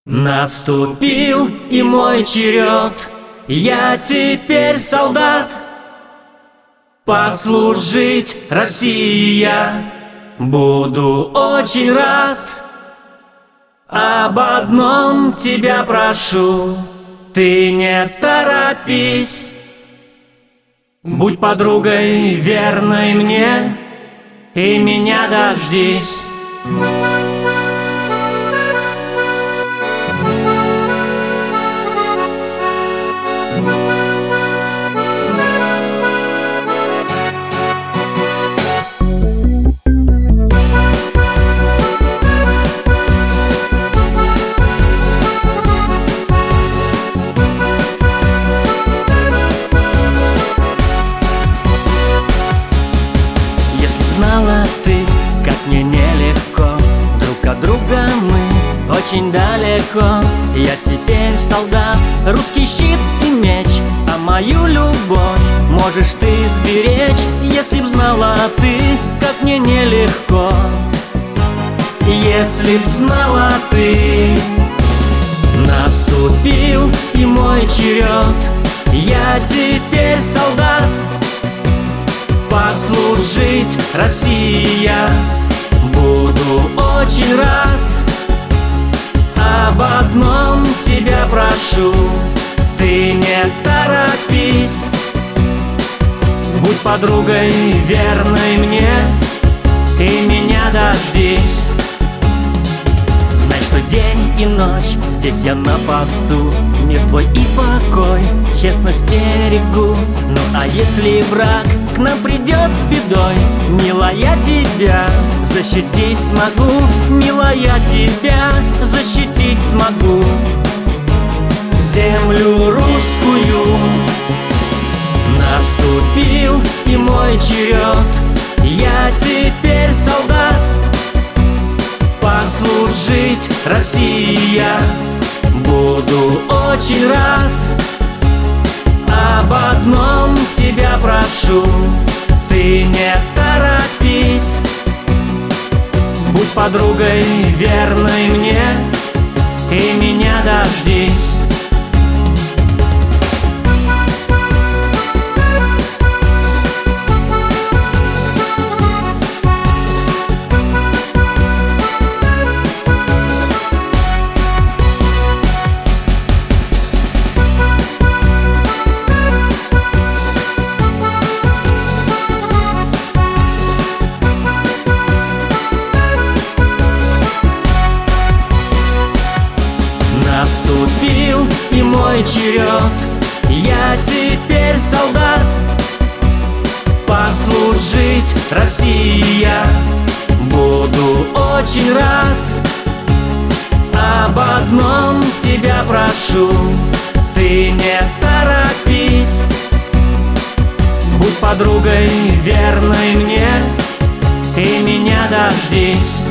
Наступил и мой черед, я теперь солдат. Послужить России я буду очень рад. Об одном тебя прошу, ты не торопись. Будь подругой верной мне и меня дождись. Знала ты, как мне нелегко, друг от друга мы очень далеко. Я теперь солдат, русский щит и меч, а мою любовь можешь ты сберечь. Если б знала ты, как мне нелегко, если б знала ты. Наступил и мой черед, я теперь солдат. Послужить России я буду очень рад. Об одном тебя прошу, ты не торопись. Будь подругой верной мне и меня дождись. Знай, что день и ночь здесь я на посту, мир твой и покой честно стерегу. Ну а если враг к нам придет с бедой, милая, тебя защитить смогу, милая, тебя защитить смогу. Землю русскую наступил и мой черед, я теперь солдат. Послужить России я буду очень рад. Об одном тебя прошу, ты не торопись. Будь подругой верной мне и меня дождись. Наступил и мой черед, я теперь солдат. Послужить России я буду очень рад. Об одном тебя прошу, ты не торопись. Будь подругой верной мне и меня дождись.